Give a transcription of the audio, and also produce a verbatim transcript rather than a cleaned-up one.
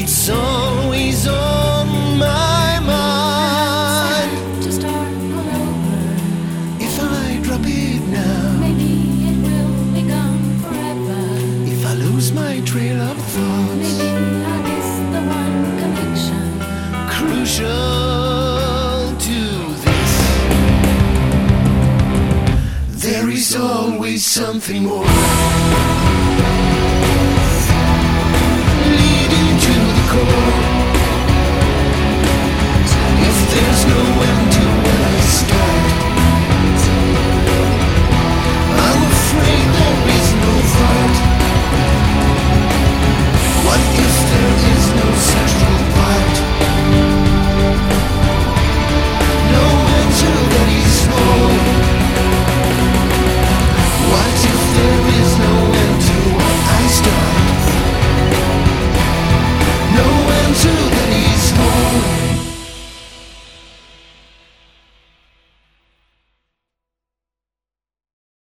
It's always on my mind. To start all over. If I drop it now, Maybe it will be gone forever. if I lose my trail of thoughts, Maybe I miss the one connection. crucial to this, there is always something more.